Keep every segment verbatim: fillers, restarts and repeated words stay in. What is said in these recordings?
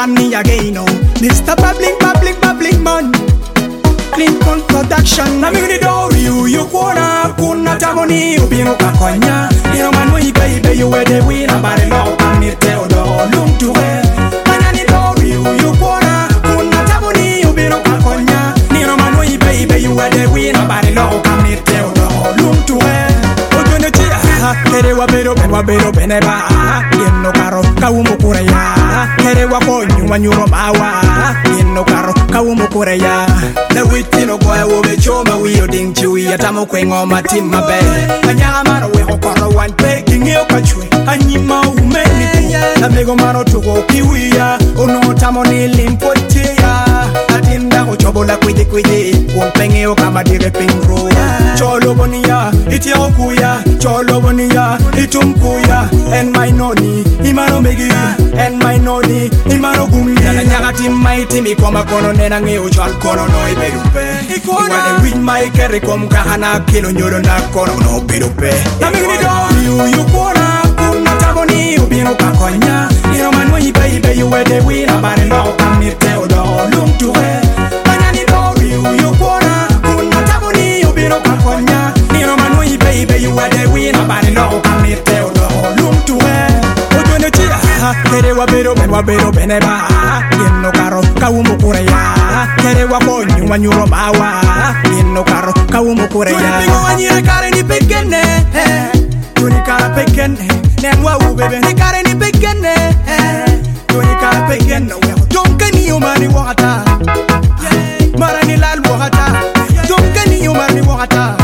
Fanny again, oh. Mister Bubbling, bubbling, bubbling man. Clinton Production. Na mimi ni dori you kuona kuna tamoni ubingo kakonya. Ino manui baby you were the winner bari lo kamirte odo lung tuwe. Nanya ni dori you kuona kuna tamoni ubingo kakonya. Ino manui baby you were the winner bari lo kamirte odo lung tuwe. Ojo ne chia kere wa bero ben wa bero beneba. Yeno karo kawumu kureya. Kere wa konyu manyuro mawa. Yeno karo kawumu kureya. Na witi no kwa wobe choma wiyo ding chui Yatamo kwe ngoma timma be Kanyanga maro we hokoro wan pe Kingeo kachwe Anyima umeni pu Na mego maro tuko kiwia Ono tamo nilimpotia Atinda kuchobola kwije kwije Kumpengeo kama dire pingro Cholo bonia iti okuya Cholo bonia itumkuya En my noni imaro megi En my noni imaro gumi Nana nyaga timma itimi kwa makono nena ngeo chal kono no ibe Wane win my kere kom kahana kilo nyoro na kono no pirupe. Na mimi ni do you kona kuna taboni ubino kakonya. Ino manwe baby you were the winner bari lo kamirte odo lung tuwe. Nanya ni do you kona kuna taboni ubino kakonya. Ino manwe baby you were the winner bari lo kamirte odo lung tuwe. Ojo ne chia kere wa bero ben wa bero beneba. Yeno karo kawumu kureya. Kere wa konyu manyuro mawa. Yeno karo kawumu kureya. Tuni pingo wanyire kare ni pekene. Tuni kara pekene. Nengwa ubebe ni kare ni pekene. Tuni kara pekene. Donke ni umani wakata. Mara ni lal wakata. Donke ni umani wakata.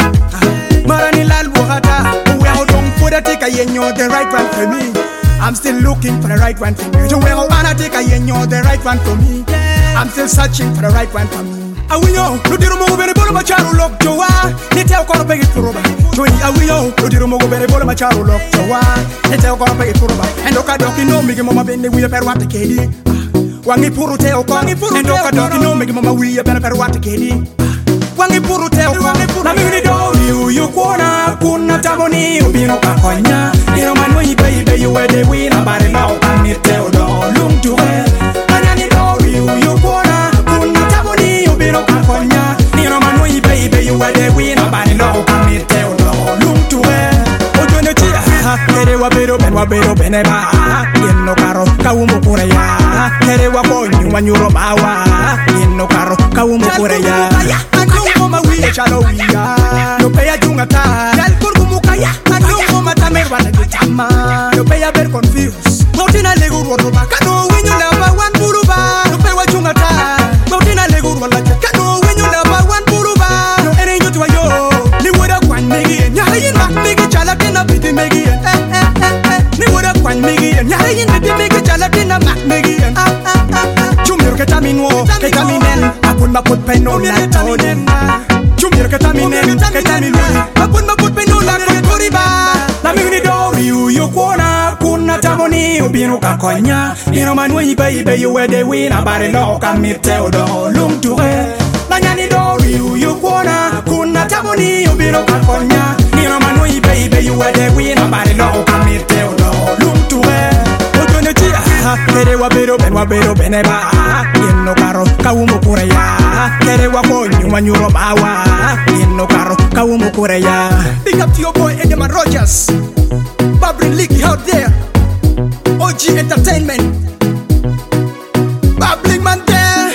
Mara ni lal wakata. Uwe ho dong puda tika yenyo the right one for me. I'm still looking for the right one for me. To where I wanna take a yenyo the right one for me. I'm still searching for the right one for me. Awiyo, ludiro mo bere bolo macharu lok jowa. Nete okono pegi furuba. Joy awiyo, ludiro mo bere bolo macharu lok jowa. Nete okono pegi furuba. Endoka doki no migi mama bende wiya per wate kedi. Wangi puru te oko. Endoka doki no migi mama wiya per per wate kedi. Wangi puru te oko. Na mimi do you you kuona kuna taboni ubino kakonya. Ino manwe baby you were the winner bari lo kamirte odo lung tuwe. Nanya ni do you you kuona kuna taboni ubino kakonya. Ino manwe baby you were the winner bari lo kamirte odo lung tuwe. Ojo ne chia kere wa bero ben wa bero beneba. Yeno karo kawumu kureya. Kere wa konyu manyuro mawa. Yeno karo kawumu kureya. Mama wiya chalo wiya no peya junga ta dal kurgu mukaya no mama tamer wana gitama no peya ber confused motina legu rodo ba kano winyo la ba wan buruba no peya junga ta motina legu wala kano winyo la ba wan buruba no ere nyoto yo ni wora kwan megi nya yin mak megi chala kena biti megi eh eh eh ni wora kwan megi nya yin biti megi chala kena mak megi chumir ketaminwo ketaminen apun maput peno na tonen chumir ketaminen ketaminwo apun maput peno na koriba na mimi do you you kuona kuna taboni ubino kakonya ino manwe baby you were the winner bari lo kamirte odo lung tuwe nanya ni do you you kuona kuna taboni ubino kakonya ino manwe baby you were the winner bari lo kamirte odo lung tuwe ojo ne chia kere wa bero ben wa bero beneba yeno karo kawumu kureya kere wa konyu manyuro mawa yeno karo kawumu kureya. Big up to your boy Edeman Rogers, Babrin Leaky out there, O G Entertainment, Babling man there,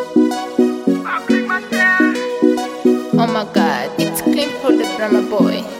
Oh my god, it's Clean for the drama boy.